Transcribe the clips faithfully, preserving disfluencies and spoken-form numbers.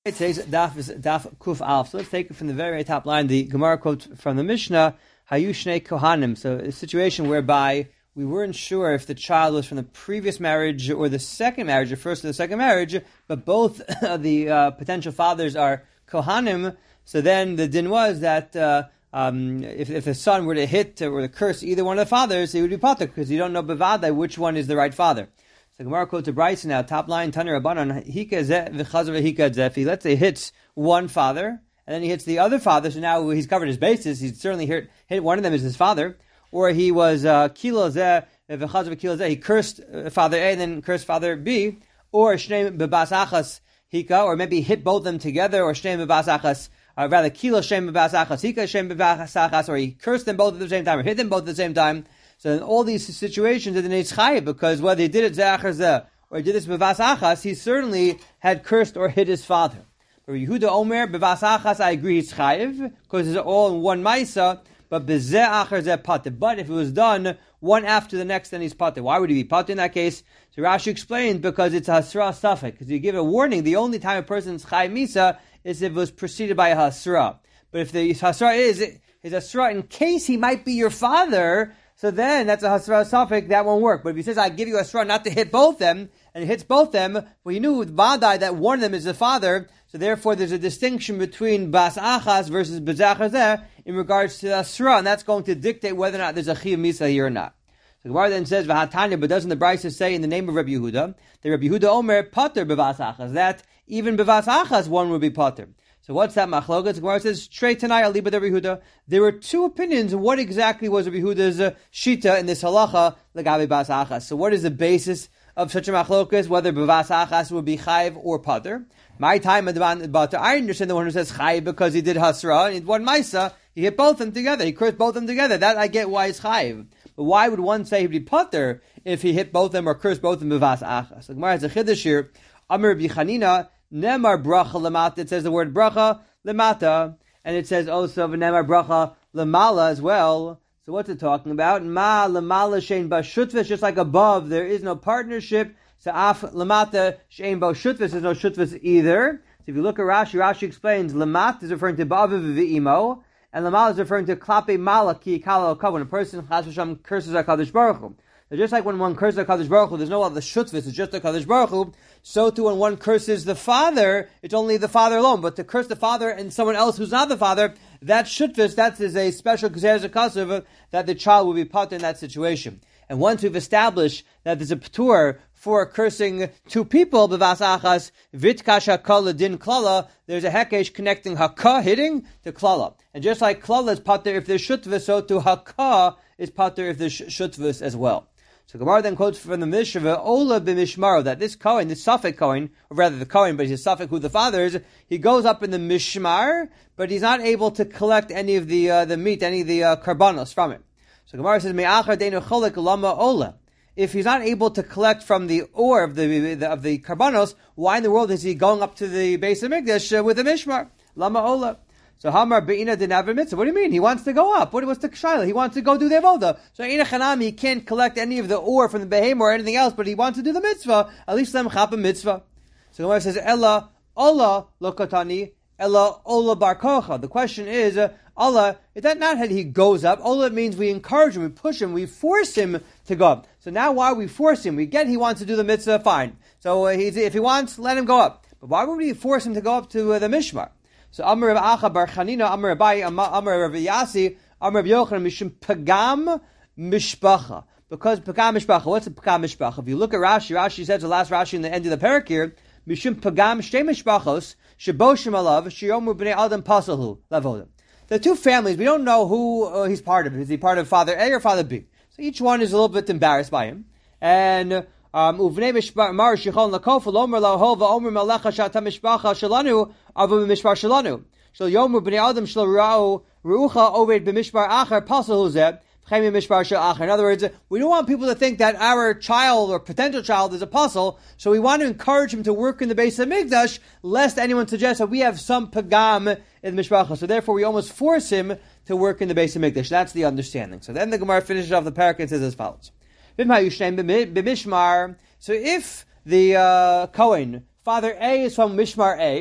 Today's daf is daf kuf alf. So let's take it from the very, very top line. The Gemara quote from the Mishnah, Hayu shnei kohanim. So a situation whereby we weren't sure if the child was from the previous marriage or the second marriage, the first or the second marriage, but both of the uh, potential fathers are kohanim. So then the din was that uh, um, if, if the son were to hit or to curse either one of the fathers, he would be patur because you don't know bevadai which one is the right father. The Gemara quotes to Bryce now, top line, Tanir Rabbanan, Hika zeh v'chazer v'hika zeh. If he, let's say, hits one father, and then he hits the other father, so now he's covered his bases, he's certainly hit, hit one of them as his father, or he was kilo zeh v'chazer v'kilo zeh, he cursed father A and then cursed father B, or shnei b'bas achas hika, or maybe hit both of them together, or shnei b'bas achas, uh, rather kilo shnei b'bas achas hika, shnei b'bas achas, or he cursed them both at the same time, or hit them both at the same time. So in all these situations, it is chayiv, because whether he did it ze'achar zeh or he did this bevas achas, he certainly had cursed or hit his father. For Yehuda Omer, bevas achas, I agree, it's chayiv, because it's all in one ma'isa, but beze'achar zeh pater. But if it was done one after the next, then he's pater. Why would he be pater in that case? So Rashi explained, because it's a hasra safek, because you give a warning, the only time a person's chayiv misa is if it was preceded by a hasra. But if the hasra is, his hasra in case he might be your father, so then that's a hasra safek, that won't work. But if he says, I give you a hasra not to hit both them, and it hits both them, well, you knew with vadai that one of them is the father, so therefore there's a distinction between bas achas versus bezachar zeh in regards to the hasra, and that's going to dictate whether or not there's a chiyuv misa here or not. So the Gemara then says, v'hatanya, but doesn't the Brisa say in the name of Rabbi Yehuda, that Rabbi Yehuda Omer pater bevas achas, that even bevas achas one would be pater. So what's that machlokas? The Gemara says, Shrei Tanai Aliba Rabbi Yehuda. There were two opinions. What exactly was Rabbi Yehuda's uh, shita in this halacha legabe bas achas? So what is the basis of such a machlokas? Whether bevas achas would be chayiv or pater? My time about I understand the one who says chayiv because he did hasra and in one ma'isa he hit both of them together. He cursed both of them together. That I get why it's chayiv. But why would one say he'd be pater if he hit both of them or cursed both of them bevas achas? So the Gemara has a chiddush here. Amar Rabbi Chanina. Nemar bracha lemata. It says the word bracha lemata, and it says also nemar bracha lemala as well. So what's it talking about? Ma lemala shein bashutvis, just like above there is no partnership. So af lemata shein bashutvis, there's no shutvis either. So if you look at Rashi, Rashi explains lemat is referring to ba'aviv v'imo, and lemala is referring to klape mala ki kala okav, when a person chas v'sham curses HaKadosh Baruch Hu. So just like when one curses HaKadosh Baruch Hu, there's no other shutvis, it's just HaKadosh Baruch Hu, so too when one curses the father, it's only the father alone. But to curse the father and someone else who's not the father, that shutvis, that is a special gzeres hakasav that the child will be put in that situation. And once we've established that there's a p'tur for cursing two people, b'vas achas, vitkasha kala din klala, there's a hekesh connecting haka, hitting, to klala. And just like klala is pater if there's shutvis, so to haka is pater if there's shutvis as well. So Gemara then quotes from the Mishnah, Ola b'mishmaro, that this Kohen, this Safek Kohen, or rather the Kohen, but he's Safek who the father is, he goes up in the Mishmar, but he's not able to collect any of the uh, the meat, any of the uh, karbanos from it. So Gemara says, Me'achar deinu cholek lama ola. If he's not able to collect from the ore of the, the of the karbanos, why in the world is he going up to the base of Mikdash uh, with the Mishmar? Lama ola. So Hamar Be'ina Dinavar Mitzvah. What do you mean? He wants to go up. What was the Kshayla? He wants to go do the Avoda. So Eina Chanami, he can't collect any of the ore from the Behem or anything else, but he wants to do the Mitzvah. At least them Chapa Mitzvah. So the Gemara says, Ella, Allah Lokotani, Ella Ola Bar Kocha. The question is, uh, Allah, is that not how he goes up? Ola means we encourage him, we push him, we force him to go up. So now why we force him? We get he wants to do the Mitzvah, fine. So uh, he's, if he wants, let him go up. But why would we force him to go up to uh, the Mishmar? So Amar Rav Acha Bar Chanina, Amar Abai, Amar Rav Yasi, Amar Rav Yochanan, Mishum Pagam Mishpacha. Because Pagam Mishpacha, what's a Pagam Mishpacha? If you look at Rashi, Rashi says the last Rashi in the end of the parak here, Mishum Pagam Shtei Mishpachos, Sheboshim Alav, Shiyomu Bnei Adam Pasahu, Lavodim. The two families, we don't know who uh, he's part of. Is he part of Father A or Father B? So each one is a little bit embarrassed by him. And Um, uvnei mishmar shichol nakofel omer lahova omer melecha shata mishpacha shalanu avu b'mishpar shalanu shal yomu b'nei adam shal ra'u rucha oved b'mishpar acher pasal huzeh v'chemi mishpar shal acher. In other words, we don't want people to think that our child or potential child is a puzzle, so we want to encourage him to work in the base of Mikdash, lest anyone suggests that we have some pagam in the mishpacha. So therefore, we almost force him to work in the base of Mikdash. That's the understanding. So then the Gemara finishes off the parak and says as follows. So if the uh, Kohen, Father A is from Mishmar A,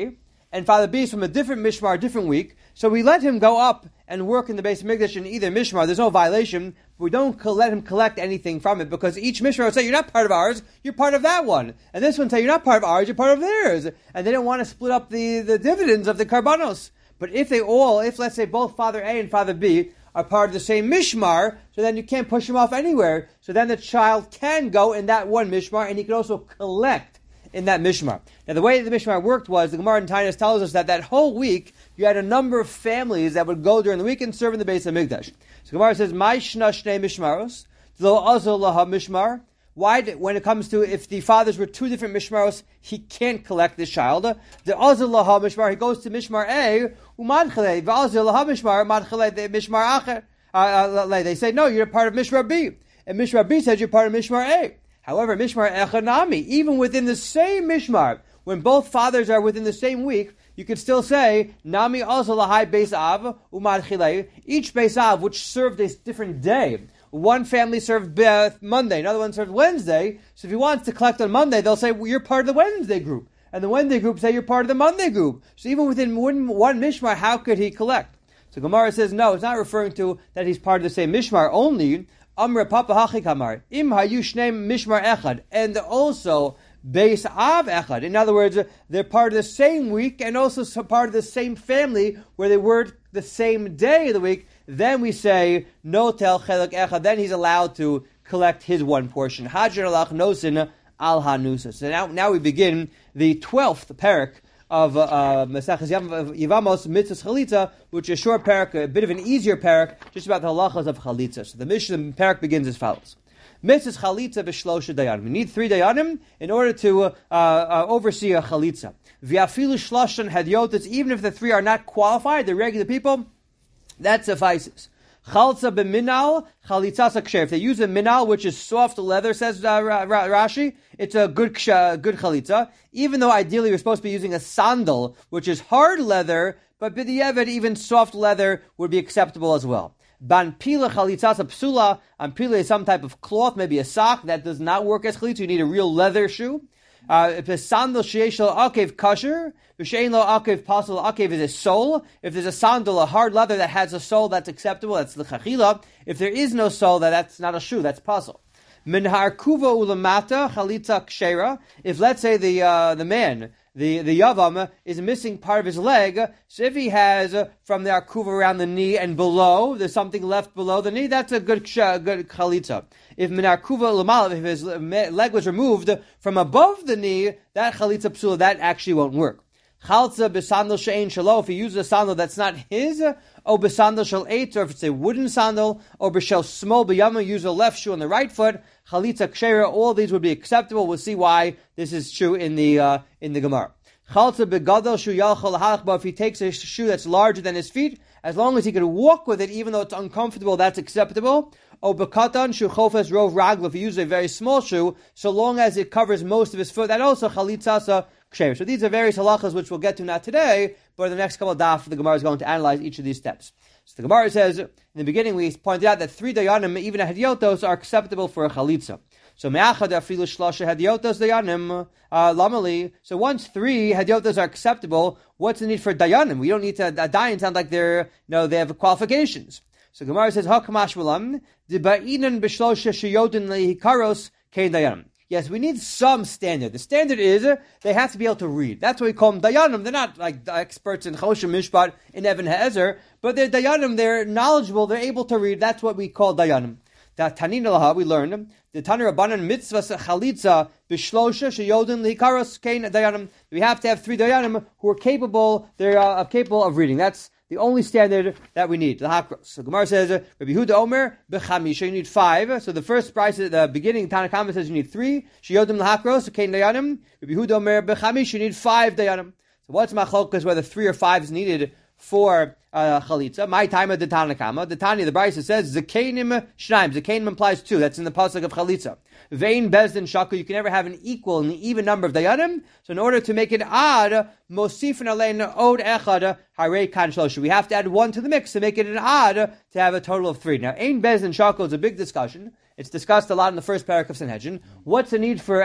and Father B is from a different Mishmar, a different week. So we let him go up and work in the base of Mikdash in either Mishmar. There's no violation. But we don't co- let him collect anything from it because each Mishmar will say, you're not part of ours, you're part of that one. And this one will say, you're not part of ours, you're part of theirs. And they don't want to split up the, the dividends of the Karbanos. But if they all, if let's say both Father A and Father B are part of the same Mishmar, so then you can't push them off anywhere. So then the child can go in that one Mishmar and he can also collect in that Mishmar. Now the way the Mishmar worked was, the Gemara in Taanis tells us that that whole week, you had a number of families that would go during the week and serve in the base of Mikdash. So Gemara says, "My shna shnei mishmaros, lo azol laha mishmar." Why, when it comes to if the fathers were two different mishmaros, he can't collect this child. The azol laha mishmar, he goes to mishmar A, umadchale, v'azol laha mishmar, madchale the mishmar acher. They say, no, you're part of mishmar B, and mishmar B says you're part of mishmar A. However, mishmar echanami, even within the same mishmar, when both fathers are within the same week, you could still say, Nami also lahai beis av umad chilei. Each beis av, which served a different day. One family served Monday, another one served Wednesday. So if he wants to collect on Monday, they'll say, well, you're part of the Wednesday group. And the Wednesday group say, you're part of the Monday group. So even within one, one mishmar, how could he collect? So Gemara says, no, it's not referring to that he's part of the same mishmar only. Amra papa hachi kamar. Im hayu shnei mishmar echad. And also, Beis Av Echad. In other words, they're part of the same week and also part of the same family where they were the same day of the week. Then we say, no tel chelak echad. Then he's allowed to collect his one portion. Hajar alach nosin al hanusa. So now, now we begin the twelfth parak of Maseches uh, Yevamos Mitzvahs Chalitza, which is a short parak, a bit of an easier parak, just about the halachas of Chalitza. So the Mishnah parak begins as follows. Mitzvahs Chalitza b'shlosha dayanim. We need three dayanim in order to uh, uh, oversee a Chalitza. V'afilu shloshan hadyotas, even if the three are not qualified, they're regular people, that suffices. Chalza b'minal, chalitzasa ksher. If they use a minal, which is soft leather, says uh, Rashi, it's a good ksha, good chalitza. Even though ideally you're supposed to be using a sandal, which is hard leather, but b'di'evet, even soft leather would be acceptable as well. Ban pila chalitzasa psula. An pila is some type of cloth, maybe a sock, that does not work as chalitza. You need a real leather shoe. Uh, if a sandal sheish lo akev kasher, v'shein lo akev pasal, akev is a sole. If there's a sandal, a hard leather that has a sole, that's acceptable, that's l'chachila. If there is no sole, that that's not a shoe, that's pasal. Min harkuva ulamata chalitza kshera. If let's say the uh, the man, the the yavam, is missing part of his leg, so if he has uh, from the arkuva around the knee and below, there's something left below the knee, that's a good ksha, good chalitza. If min arkuva ulamala, if his leg was removed from above the knee, that chalitza psula, that actually won't work. Chalza b'sandal she'ein shalo, if he uses a sandal that's not his, or b'sandal shel eitz, or if it's a wooden sandal, or b'shel smol b'yama, use a left shoe on the right foot, chalitza kshera, all these would be acceptable. We'll see why this is true in the uh, in the Gemara. Chalza b'gadol shu yalchol halachba, if he takes a shoe that's larger than his feet, as long as he can walk with it, even though it's uncomfortable, that's acceptable. Or b'katan shu chofes rov ragla, if he uses a very small shoe, so long as it covers most of his foot, that also chalitzasa ksher. So these are various halachas which we'll get to not today, but in the next couple of daf, the Gemara is going to analyze each of these steps. So the Gemara says, in the beginning we pointed out that three dayanim, even hadyotos, are acceptable for a chalitza. So me'achad afilu shlosha hadyotos dayanim lamali. So once three hadyotos are acceptable, what's the need for dayanim? We don't need to, a dayan sound like they're, you know, they have qualifications. So Gemara says, hakamash v'lam, diba'inan b'shlosha sheyodin lehikaros kein dayanim. Yes, we need some standard. The standard is uh, they have to be able to read. That's why we call them dayanim. They're not like experts in Choshen Mishpat in Even Ha'ezer, but they're dayanim. They're knowledgeable. They're able to read. That's what we call dayanim. That Tanina Laha, we learned the Tanir Rabbanan mitzvah chalitza b'shlosha sheyodin lehikaros kein dayanim. We have to have three dayanim who are capable. They're uh, capable of reading. That's the only standard that we need, the hakros. So Gemara says, Rabbi Yehuda Omer, b'chamisha, you need five. So the first price at the beginning, Tanna Kama says you need three. Sheyodim l'hakros, kein dayanim. Rabbi Yehuda Omer, b'chamisha, you need five dayanim. So what's machlokas, whether three or five is needed for uh, chalitza? My time at the Tanna Kama. The Tanya, the Brisa says, Zakeinim shnaim. Zakeinim implies two. That's in the pasuk of chalitza. Vein bezdin shaku. You can never have an equal and even number of dayanim. So in order to make it odd, mosifin alein od echad harei kan shlosha. We have to add one to the mix to make it an odd to have a total of three. Now, ein bezdin shaku is a big discussion. It's discussed a lot in the first parak of Sanhedrin. What's the need for a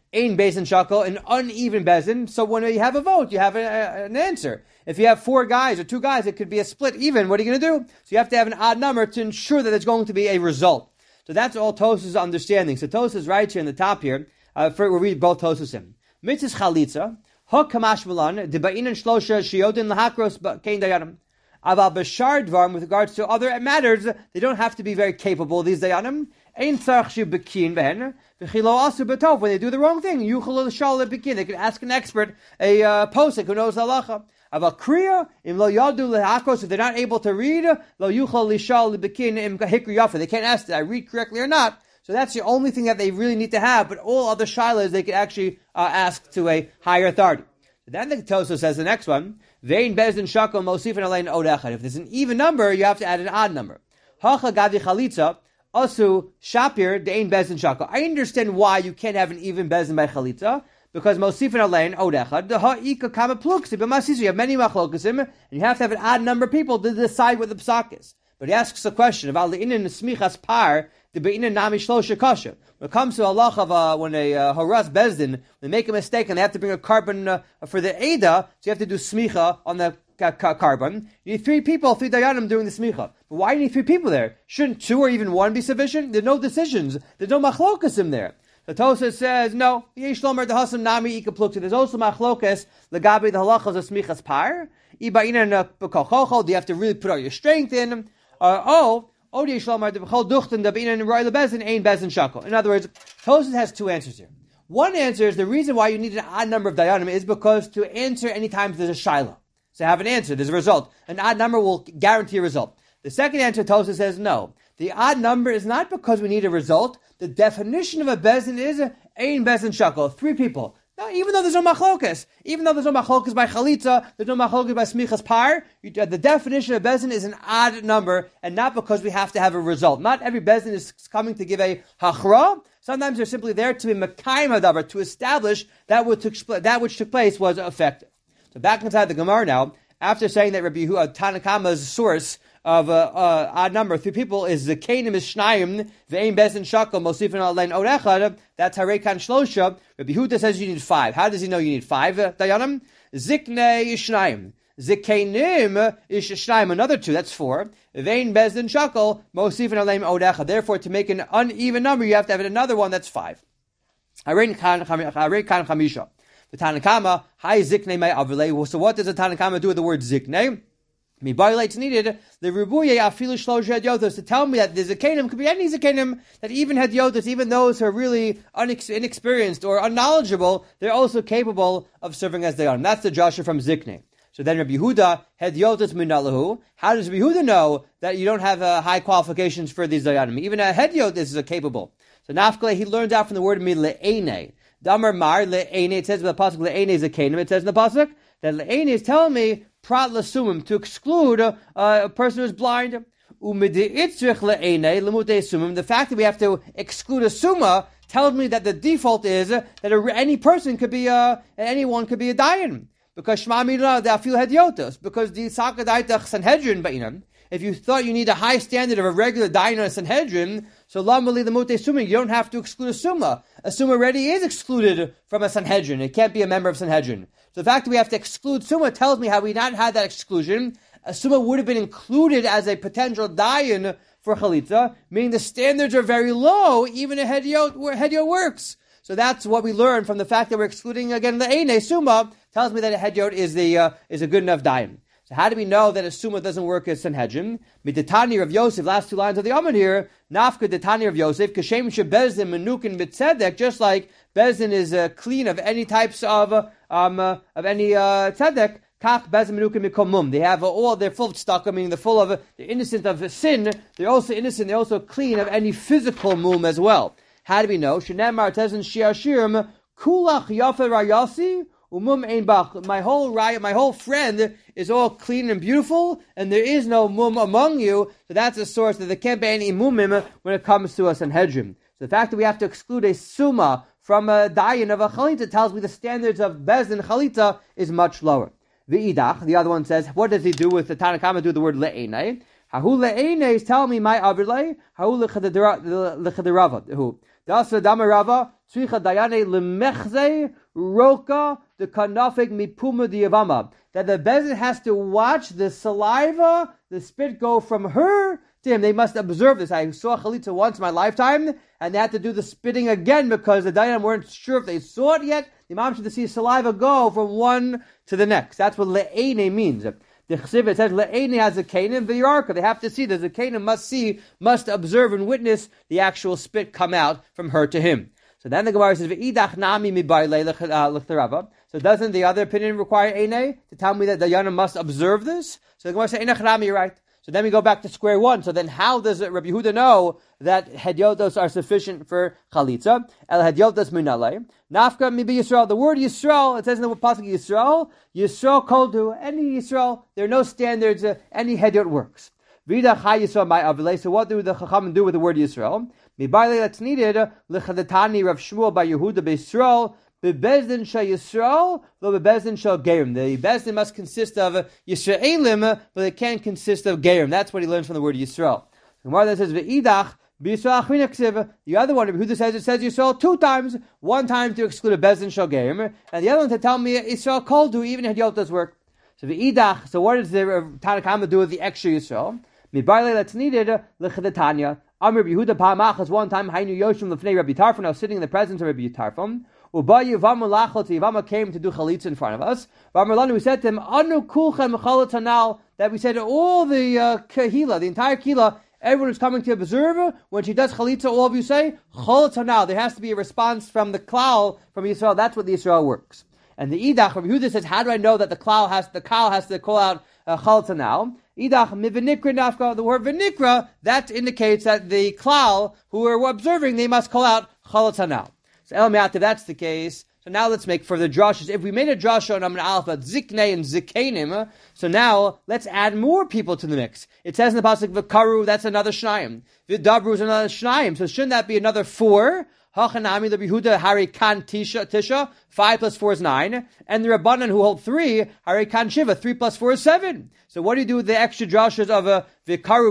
ein bezin shakel, an uneven bezin. So when you have a vote, you have a, a, an answer. If you have four guys or two guys, it could be a split even. What are you going to do? So you have to have an odd number to ensure that there's going to be a result. So that's all Tosfos' understanding. So Tosfos right here in the top here, uh, for, we'll read both Tosfosim. Mitzvah chalitza, ha kamash malan, de ba'inan shlosha shiyodin lahakros kein dayanim. Aval b'shar dvarim, with regards to other matters, they don't have to be very capable, these dayanim. Ein tzarch shi bekin behen, v'chilo asu betov, when they do the wrong thing, yuchel l'shal bekin, they can ask an expert, a uh, posek who knows halacha. Aval kriya, im lo yadu lehakros, if they're not able to read, lo yuchel l'shal bekin im hikri yafa, they can't ask, did I read correctly or not? So that's the only thing that they really need to have, but all other shilas they can actually uh, ask to a higher authority. So then the Tosfos says the next one, Vein bezdin shakel mosifin alein od echad. If there's an even number, you have to add an odd number. Hacha gavi chalitza, asu shapir dein bezdin shakel. I understand why you can't have an even bezdin by chalitza, because mosifin alein od echad, the ha'ika kama pluksim, b'masisi, you have many machlokasim, and you have to have an odd number of people to decide what the psak is. But he asks a question about the inin smichas par, the be'inan nami shlosha kasha. When it comes to Allah of uh, when a uh, haras bezdin, they make a mistake and they have to bring a carbon uh, for the Eda, so you have to do smicha on the uh, carbon. You need three people, three dayanim doing the smicha. But why do you need three people there? Shouldn't two or even one be sufficient? There's no decisions. There's no machlokas in there. The Tosfos says, no, yesh lomer dehasam nami ikaplukta. There's also machlokas, legabi the halachas of smichas par. Ibainan b'kochocho, do you have to really put all your strength in? Uh, oh, in other words, Tosfos has two answers here. One answer is the reason why you need an odd number of dayanim is because to answer any time there's a shaila. So have an answer, there's a result. An odd number will guarantee a result. The second answer, Tosfos says no. The odd number is not because we need a result. The definition of a bezin is ein bezin shakel, three people. Now, even though there's no machlokas, even though there's no machlokas by chalitza, there's no machlokas by smichas par, you, uh, the definition of bezin is an odd number, and not because we have to have a result. Not every bezin is coming to give a hachra. Sometimes they're simply there to be mekayim hadavar, to establish that which took, that which took place was effective. So back inside the Gemara now, after saying that Rabbi Yehuda, Tanna Kama's source of uh, uh, odd number, three people, is the Kanim is Shnayim, Ve'im Bezin Shakel, Mosifin Alein Od Echad, that's Harekan Shlosha. Rabbi Yehuda says you need five. How does he know you need five, uh, Dayanim? Zikne Shnayim. Zikenim is Shnayim, another two, that's four. Ve'im Bezin Shakel, Mosifin Alein Od Echad. Therefore, to make an uneven number, you have to have another one that's five. Harekan Chamisha. The Tanakama, hi Zikne may avile. So what does the Tanakama do with the word Zikne? Me violates needed the Ribuye Afilu Shlosh Hadyotos to tell me that the Zakanim could be any Zakanim, that even Hadyotos, even those who are really unex- inexperienced or unknowledgeable, they're also capable of serving as they are. And that's the Joshua from Zikne. So then Rabbi Yehuda, Hadyotos Minalahu, how does Rabbi Yehuda know that you don't have uh, high qualifications for these Dayanim? Even a Hadyotos is uh, capable. So Nafkale, he learned out from the word Mile'ene. Damar Mar Le'ene, it says in the Pasuk Le'ene is a Kanim, it says in the Pasuk that Le'ene is telling me prat l'sumim, to exclude uh, a person who's blind. The fact that we have to exclude a summa tells me that the default is that a, any person could be a, anyone could be a dayan. Because Shema Milah, they feel hediotos. Because the Sakadaitach Sanhedrin Ba'inan, if you thought you need a high standard of a regular dayan on a Sanhedrin, so lamali the mute summa, you don't have to exclude a summa. A summa already is excluded from a Sanhedrin. It can't be a member of Sanhedrin. So the fact that we have to exclude summa tells me how we not had that exclusion. A summa would have been included as a potential dayan for chalitza, meaning the standards are very low, even a hediot where hediot works. So that's what we learn from the fact that we're excluding again the eine summa tells me that a hediot is the uh, is a good enough dayan. So how do we know that a summa doesn't work as Sanhedrin? Midetani of Yosef, last two lines of the Amud here, Nafka detani of Yosef, Kashem shebezin menukin mitzedek, just like bezin is uh, clean of any types of uh, um uh, of any uh, tzedek. Kach bezin menukin mikomum. They have uh, all they're full of stuck. I mean, they're full of uh, they're innocent of sin. They're also innocent. They're also clean of any physical mum as well. How do we know? Shenemar tezin shiashirim kulach yafer rayasi. My whole riot, my whole friend is all clean and beautiful, and there is no mum among you. So that's a source that there can't be any mumim when it comes to a Sanhedrin. So the fact that we have to exclude a summa from a dayan of a chalita tells me the standards of bezin chalita is much lower. The idach, the other one says, what does he do with the Tanakama? Do the word le'enei? Hahu le'enei is telling me my avirlei. Hahu le'chedirava. Who? Dasa damarava tzricha dayane lemechze roka the kanafik mipuma diyavama. That the Bezdin has to watch the saliva, the spit go from her to him. They must observe this. I saw chalitza once in my lifetime, and they had to do the spitting again because the dayanim weren't sure if they saw it yet. The imam should see saliva go from one to the next. That's what le'ene means. The chesiv, it says le'ene has a kanim v'yarka. They have to see. The kanim must see, must observe and witness the actual spit come out from her to him. So then the Gemara says, "V'idach nami mibaylei l'chterava." So doesn't the other opinion require eine to tell me that the dayanim must observe this? So the Gemara says, "Einach nami," you're right. So then we go back to square one. So then how does Rabbi Yehuda know that hedyotos are sufficient for chalitza? El hedyotos minale. Nafka mibi Yisrael. The word Yisrael, it says in the pasuk Yisrael, Yisrael kol du, any Yisrael, there are no standards, uh, any hedyot works. Vida chai Yisrael my avilei. So what do the chachamim do with the word Yisrael? Mibarle that's needed, l'chadetani Rav Shmuel by Yehuda b'Yisrael, Bebezdin shall Yisrael, lo bebezdin shall Gerim. The bezdin must consist of Yisraelim, but it can't consist of Gerim. That's what he learns from the word Yisrael. The Gemara that says ve'idach b'Yisrael achrin ksiv. The other one, who says it says Yisrael two times, one time to exclude a bezdin shall Gerim, and the other one to tell me Yisrael kol du, even hedyotas work. So ve'idach. So what does the Tanakh do with the extra Yisrael? Mibarle that's needed l'chadetanya. Amr Yehuda Pa'amachas one time Hainu Yoshim Lefnei Rabbi Tarfon. I was sitting in the presence of Rabbi Tarfon. Uba Yivama Lachot, Yivama came to do chalitza in front of us. V'Amr we said to him, Anu Kulchem Chalitza, that we said to all the uh, Kahila, the entire Kahila, everyone who's coming to observe, when she does chalitza, all of you say, Chalitza. There has to be a response from the klal, from Yisrael. That's what the Yisrael works. And the Idach, Rabbi Yehuda says, how do I know that the klal has, the klal has to call out uh, Chalitza now? Idach mivinikra nafka, the word vinikra, that indicates that the klal who are observing, they must call out chalitza now. So El Me'at, if that's the case, so now let's make further drashas. If we made a drasha on Amr Aleph about ziknei and zikenim, so now let's add more people to the mix. It says in the pasuk v'karu, that's another shnayim. V'dabru is another shnayim. So shouldn't that be another four? Hachanami the Yehuda Hari Kan Tisha Tisha, five plus four is nine, and the Rabbanan who hold three Hari Kan Shiva, three plus four is seven. So what do you do with the extra drashas of a v'karu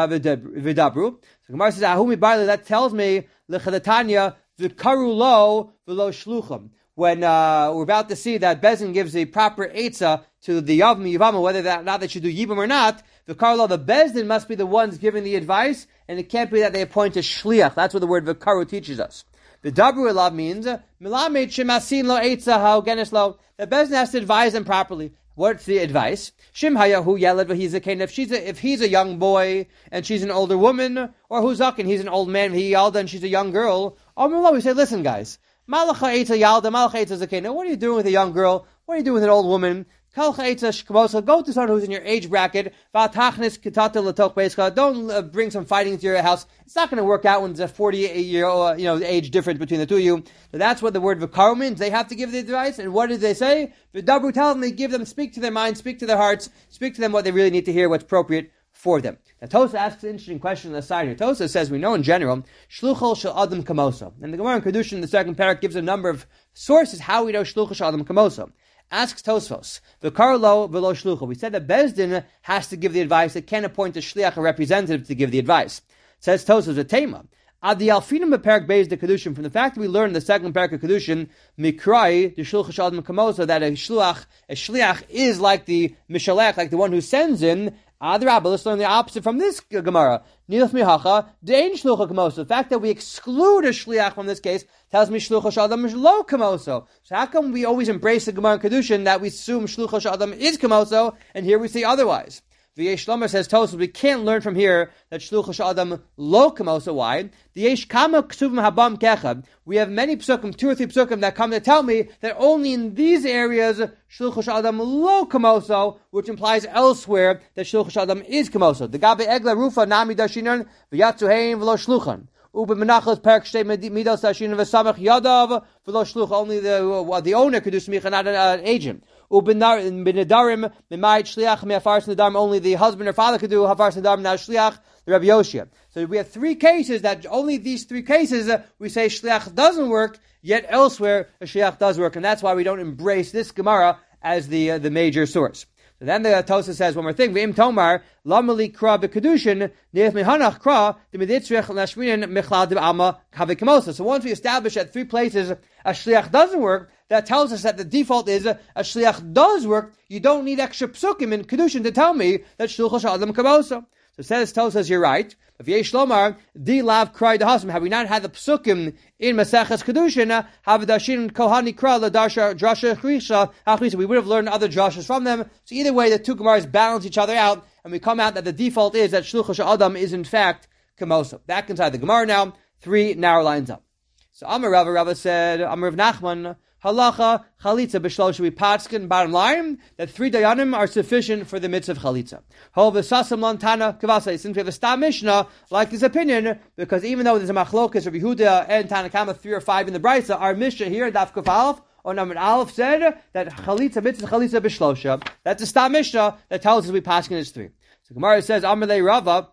v'dabru? So Gemara says Ahumi Barli, that tells me l'chadatanya v'karu lo v'lo shluchim. When uh, we're about to see that Bezin gives the proper eitzah to the Yavam Yivama, whether that not they should do Yibam or not, the Karlo, the Bezdin must be the ones giving the advice, and it can't be that they appoint a shliach. That's what the word V'karu teaches us. The Dabru Elav means Milamed Shemasin lo eitzah ha'ogenes lo. The Bezdin has to advise them properly. What's the advice? Shim hayahu yeled v'hizakein. If she's a, if he's a young boy and she's an older woman, or huzakin, he's an old man, he yalda and she's a young girl. Amrullah, we say, listen, guys. Malacha eitza yalda, malacha eitza zakena. What are you doing with a young girl? What are you doing with an old woman? Kalcha eitza shkmosa. Go to someone who's in your age bracket. Vatachnis kitata latoch beischa. Don't uh, bring some fighting into your house. It's not going to work out when there's a forty-year uh, you know age difference between the two of you. So that's what the word v'karu means. They have to give the advice. And what did they say? V'dabru, tell them, they give them, speak to their minds, speak to their hearts, speak to them what they really need to hear, what's appropriate for them. Now Tosa asks an interesting question on the side here. Tosa says, we know in general, shluchol shel adam kamosa. And the Gemara in Kedushin in the second parak gives a number of sources how we know shluchol shel adam kamosa. Asks Tosfos, v'karlo v'lo shluchol. We said that Bezdin has to give the advice. It can't appoint a shliach, a representative, to give the advice. Says Tosfos, a tema. Adi alfinim beparak beis the Kedushin. From the fact that we learned in the second parak of Kedushin, mikrai the shluchol shel adam kamosa, that a shluach, a shliach is like the mishalech, like the one who sends in. Adrabah, let's learn the opposite from this Gemara. Nilach mihacha, dein shlucha kamoso. The fact that we exclude a shliach from this case tells me shlucha shadam is lo kamoso. So how come we always embrace the Gemara in Kedushin that we assume shlucha shadam is kamoso, and here we say otherwise? V'yesh Shlomo says Tosfos, we can't learn from here that shlucha shadam lo kamoso. Why? The yesh kama ksuvim habam kecha. We have many psukim, two or three psukim that come to tell me that only in these areas shlucha shadam lo kamoso, which implies elsewhere that shlucha shadam is kamoso. The gabe egla rufa nami dashinan v'yatzu hein v'lo shluchan. Ube menachos perak shtei midos dashinan v'samach yadav v'lo shluch. Only the uh, the owner could do smicha, not an uh, agent. Only the husband or father could do hafars nedarim, now shliach, the Rabbi Yoshia. So we have three cases that only these three cases uh, we say shliach doesn't work, yet elsewhere a shliach does work, and that's why we don't embrace this Gemara as the uh, the major source. So then the Tosa says one more thing. V'im tomar lamali kra b'kedushin neif mehanach kra d'miditzrich lashminin michlad d'alma kavikamosa. So once we establish that three places a shliach doesn't work, that tells us that the default is a, a shliach does work. You don't need extra psukim in kedushin to tell me that shluchos adam kamosa. So says Tosa says you're right. If Yesh Lomar, di lav krai dehasm, have we not had the psukim in Maseches Kedushin, havadashin kohani kra l'darsha drasha chrisha achrisa, we would have learned other drashas from them. So either way, the two Gemaras balance each other out, and we come out that the default is that shluchos adam is in fact kamosa. Back inside the Gemara now, three narrow lines up. So Amar Rava, Rava said, Amar Rav Nachman, halacha chalitza b'shlosh, we patskin, bottom line, that three dayanim are sufficient for the mitzvah of chalitza. Hol v'sasam lantana kavasa, since we have a stam mishnah, like this opinion, because even though there's a machlokas, Rabbi Yehuda and Tanakama, three or five in the Brisa, our mishnah here, Daf Kuf Aleph, on Amud Aleph said that chalitza, mitzvah chalitza b'shlosha, that's a stam mishnah that tells us we patskin is three. So Gemara says, Amar le Rava,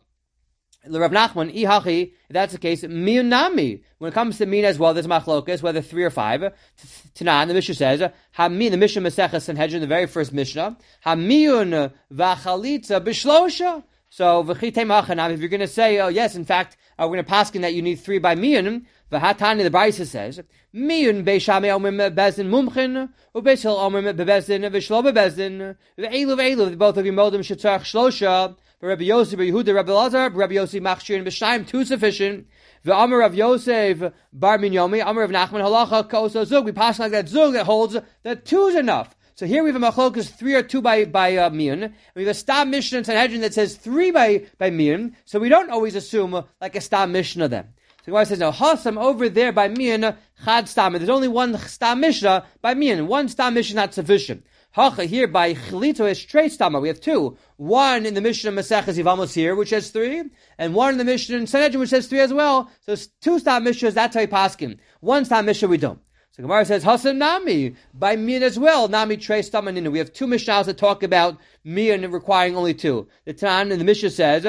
Rav Nachman, ihachi, if that's the case, miyunami. When it comes to min as well, there's machlokas, whether three or five. Tanan, the Mishnah says, hamin, the Mishnah Maseches Sanhedrin, the very first Mishnah, hamiyun v'chalitza b'shlosha. So, v'chitei machanam, if you're going to say, oh yes, in fact, uh, we're going to paskin that you need three by miyun, v'hatani, the Brisa says, miyun beishame omim bezdin mumchin, ubeishil omim bebezdin, v'shlo bebezdin, v'eilu v'eilu, both of you modim shetzarach shlosha, Rabbi Yosef, Rabbi Yehuda, Rabbi Lazar, Rabbi Yosef, Machshir, and B'shayim, two sufficient. The Amar of Yosef, Bar Minyomi, Amar of Nachman, Halacha, Kosa, Zug. We pass like that Zug that holds that two is enough. So here we have a machlokas three or two by by uh, Mian. We have a Stam Mishnah in Sanhedrin that says three by by Mian. So we don't always assume uh, like a Stam Mishnah then. So the Gemara says, no, Hasam over there by Mian, Chad Stam. There's only one Stam Mishnah by Mian. One Stam Mishnah not sufficient. Hacha here by Chalito is Trei Stama. We have two. One in the Mishnah Maseches Yevamos here, which has three, and one in the Mishnah in Sanhedrin, which has three as well. So two Stam Mishnahs, that's how you paskin. One Stam Mishnah we don't. So Gemara says, Hasan Nami, by Mian as well, Nami Trei Stama Nina. We have two Mishnahs that talk about Mian requiring only two. The Tan in the Mishnah says,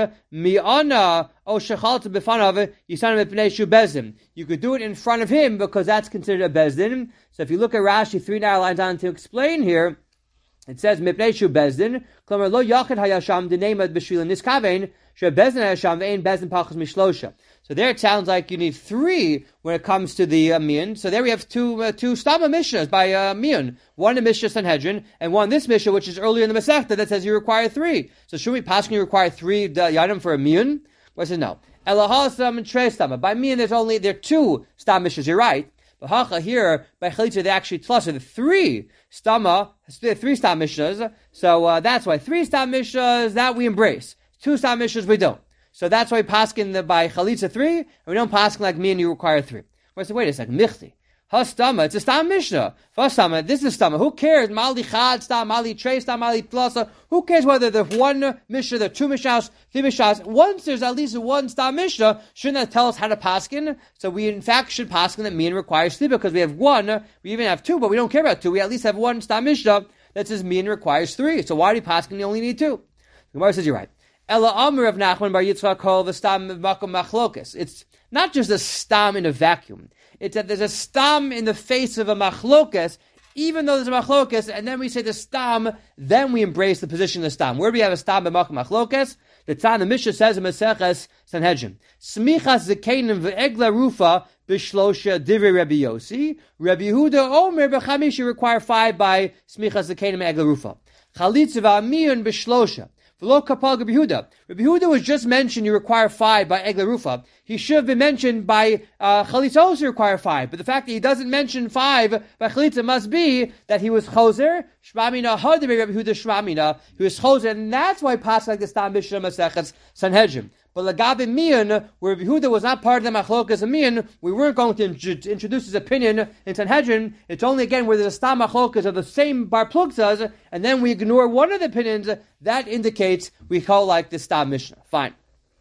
Mi'ana o shechalta b'fanav yisanam b'pnei shu bezdin. You could do it in front of him because that's considered a bezdin. So if you look at Rashi, three narrow lines on to explain here, it says, Mipnei shu bezdin, klomer lo yachid hayasham d'neimad b'shvila niskavein, she bezdin hayasham ve'ein bezdin pachas mishlosha. So there it sounds like you need three when it comes to the uh, Mian. So there we have two uh, two Stama Mishnahs by uh, Mian. One in Mishnah Sanhedrin, and one this Mishnah, which is earlier in the Masechta, that says you require three. So should we pass you require three uh, yadim for a Mian? Well, I said no. Elahasam and Trei Stama. By Mian there's only, there are two Stama Mishnahs, you're right. But Hacha here, by Chalitza, they actually plus the three Stama, three Stam Mishnahs. So uh, that's why three Stam Mishnahs, that we embrace. Two Stam Mishnahs we don't. So that's why we paskin the by Chalitza three, and we don't paskin like me and you require three. Well, I said, wait a second, Michti. Hastama, it's a Stam Mishnah. Hastama, this is Stama. Who cares? Mali Chad Stam, Mali Trei Stam, Mali Tlasa. Who cares whether there's one Mishnah, there are two Mishnahs, three Mishnahs? Once there's at least one Stam Mishnah, shouldn't that tell us how to paskin? So we in fact should paskin that Mian requires three because we have one, we even have two, but we don't care about two. We at least have one Stam Mishnah that says Mian requires three. So why do you paskin you only need two? The Gemara says you're right. Ela Amr of Nachman bar Yitzchak called the Stam Makom Machlokas. It's not just a Stam in a vacuum. It's that there's a Stam in the face of a Machlokas, even though there's a Machlokas, and then we say the Stam, then we embrace the position of the Stam. Where do we have a Stam Makom Machlokas? The Tan, the Mishnah says in Maseches Sanhedrin, Smichas Zekenim ve'egla rufa b'shlosha divrei Rabbi Yossi, Rabbi Yehuda Omer b'chamish, you require five by Smichas Zekenim ve'egla rufa. Chalitza v'amiyun b'shlosha. V'lo kapal Rabbi Yehuda. Rabbi Yehuda was just mentioned you require five by Egla Rufa. He should have been mentioned by uh, Chalitza also require five. But the fact that he doesn't mention five by Chalitza must be that he was Choser, Shmamina, Hadri Rabbi Yehuda Shmamina. He was Choser, and that's why he passed like the Stam Mishnah Maseches Sanhedrin. But Lagabe Mian, where Rabbi Yehuda was not part of the Machlokas of Mian, we weren't going to in- introduce his opinion in Sanhedrin. It's only again where there's a Stam Machlokas of the same Bar Plugzas, and then we ignore one of the opinions, that indicates we call like the Stam Mishnah. Fine.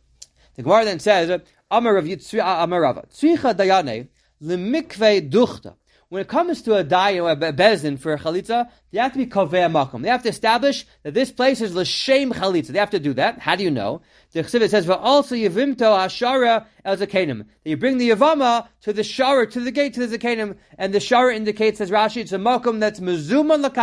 The Gemara then says, Amar Rav Rava, Tzricha Dayane, Lemikve Duchta. When it comes to a day or a bezin for a chalitza, they have to be kaveh makom. They have to establish that this place is l'shem chalitza. They have to do that. How do you know? The Chesivit says, "Also yivimto hashara el zakenim." That you bring the yavama to the shara, to the gate, to the zakenim, and the shara indicates, as Rashi, it's a makom that's mezuma lakach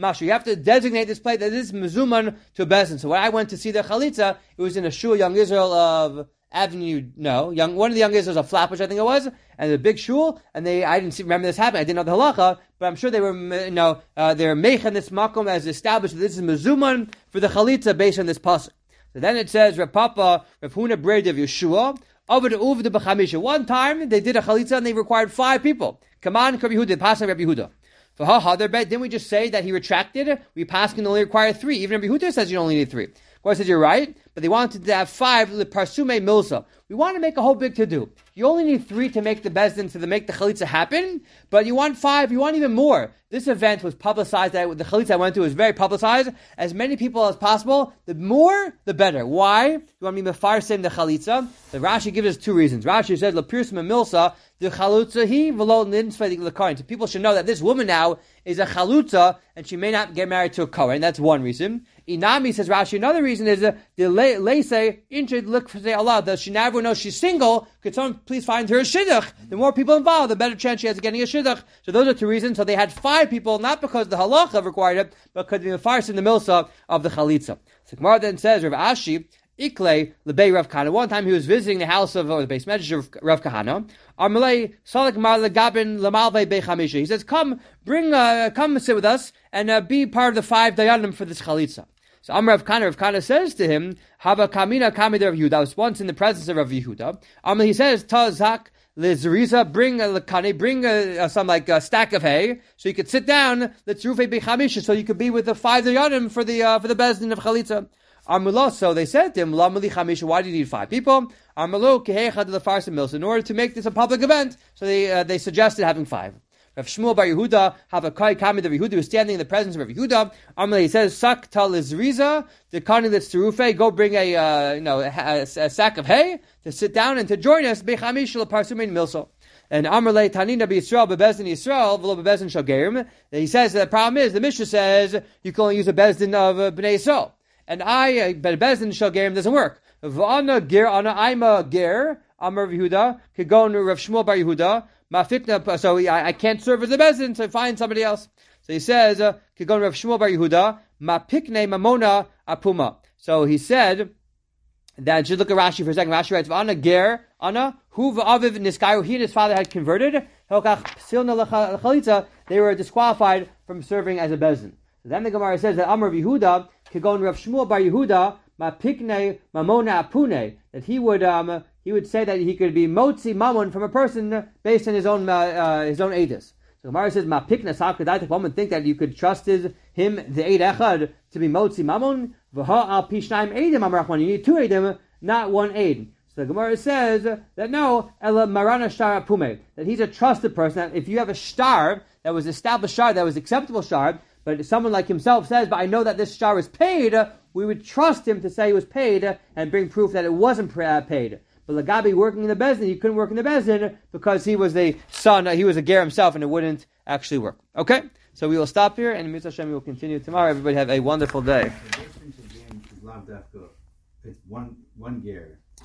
Mashu. You have to designate this plate that this is mezuman to a bezin. So when I went to see the chalitza, it was in a shul, Young Israel of Avenue, no, young one of the Young Israels of Flatbush, I think it was, and the big shul, and they, I didn't see, remember this happening, I didn't know the halacha, but I'm sure they were, you know, uh, they're meichen this makom as established that this is mezuman for the chalitza based on this pasuk. So then it says, Rav Papa, Rav Huna Breid of Yeshua, over the Uvda B'chamisha. One time, they did a chalitza and they required five people. Come on, Rabbi Yehuda, pass on Rabbi Yehuda. For ha ha, didn't we just say that he retracted? We pass can only require three. Even Rabbi Yehuda says you only need three. Of course, says you're right, but they wanted to have five parsume milsa. We want to make a whole big to-do. You only need three to make the bezdin, to make the chalitza happen, but you want five, you want even more. This event was publicized, that the chalitza I went to was very publicized. As many people as possible, the more, the better. Why? You want me to mefarsim the chalitza? The Rashi gives us two reasons. Rashi says, Lapirsim milsa, the chalutza he v'lo ninsvei l'kohen. So people should know that this woman now is a chalutza, and she may not get married to a kohen. That's one reason. Inami, says Rashi, another reason is uh, the leisei inchid look for Allah, that she never knows she's single. Could someone please find her a shidduch? The more people involved, the better chance she has of getting a shidduch. So those are two reasons. So they had five people, not because the halacha required it, but because the farce in the milsa of the chalitza. So Gemara then says, Rav Ashi, Ikle lebei Rav Kahana. One time he was visiting the house of, or the base measure of Rav Kahana. Armalei Salik Mar legabin lamalvei bechamisha. He says, "Come, bring, uh, come sit with us and uh, be part of the five dayanim for this chalitza." So Amar Rav Kahana, Rav Kahana says to him, "Haba kamina kamida Rav Yehuda." I was once in the presence of Rav Yehuda. Amar he says, "Tazak lezeriza, bring a lekane, bring a, a, some like a stack of hay, so you could sit down. Let's rufe bechamisha, so you could be with the five dayanim for the uh, for the bezdin of chalitza." Armalo, so they said to him, why do you need five people? Armalo, in order to make this a public event, so they uh, they suggested having five. Rav Shmuel bar Yehuda, have a kai kamid of Yehuda, who's standing in the presence of Rav Yehuda. Armalo, he says, sak tal izriza, the kani that's terufe, go bring a, uh, you know, a, a, a sack of hay to sit down and to join us, bechamish l'parsumin milso. And Amrle Tanina B'Yisrael Bebezdin Yisrael V'lo Bebezdin Shagerim. He says the problem is the Mishnah says you can only use a bezdin of uh, Bnei Yisrael. And I, but Bezdin Shagarim doesn't work. V'ana ger, ana I'm a ger, Amar Yehuda, could go to Rav Shmuel bar Yehuda, mafikna, so I, I can't serve as a Bezdin, so find somebody else. So he says, uh, could go to Rav Shmuel bar Yehuda, mapikne mamona apuma. So he said, that, just look at Rashi for a second. Rashi writes, V'ana ger, ana, hu v'aviv niskayu, he and his father had converted, they were disqualified from serving as a Bezdin. So then the Gemara says that Amar Yehuda, Kagon Rav Shmuel bar Yehuda, ma pikne mamona apune, that he would um he would say that he could be motzi mamon from a person based on his own uh, uh, his own edus. So Gemara says ma pikne sakadaita. One would think that you could trust his him the eid echad to be motzi mamon v'ha al pishnaim edim Amar Rachman. You need two edim, not one eid. So the Gemara says that no, ela marana shtar apume, that he's a trusted person. That if you have a shtar that was established shtar that was acceptable shtar, but someone like himself says, but I know that this shtar was paid, we would trust him to say he was paid and bring proof that it wasn't paid. But Lagabi working in the Bezdin, he couldn't work in the Bezdin because he was the son, he was a ger himself, and it wouldn't actually work. Okay? So we will stop here, and Mitzvah Hashem, we will continue tomorrow. Everybody have a wonderful day. The difference again is lav dafka. It's one, one ger.